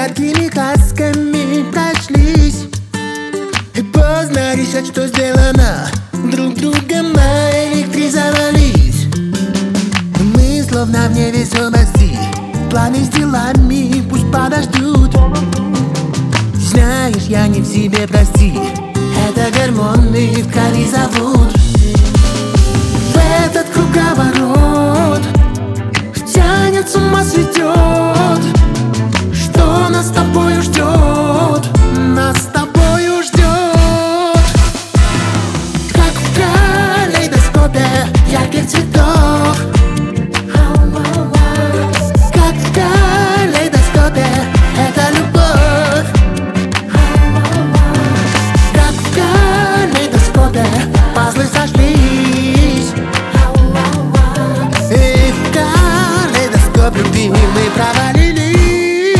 яркими красками прошлись. И поздно решать, что сделано. Друг другом наэлектризовались. Мы словно в невесомости. Планы с делами пусть подождут. Знаешь, я не в себе, прости. Это гормоны в крови зовут. В этот круговорот тянет, с ума сведет. Что нас с тобою ждет? Нас с тобою ждет. Как в калейдоскопе ярких цветов. Как в калейдоскопе это любовь. Как в калейдоскопе пазлы сошлись. И в калейдоскоп любви мы провалились.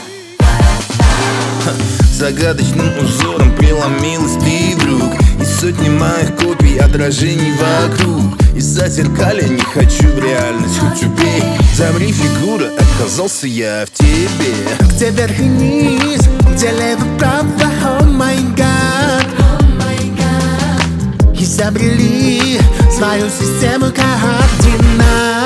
Загадочным узором преломилась ты вдруг. И сотни моих копий отражений вокруг. Из-за зеркаля не хочу в реальность, хоть убей. Замри, фигура, оказался я в тебе. Где вверх и низ, где лево-право, oh my god. Изобрели свою систему координат.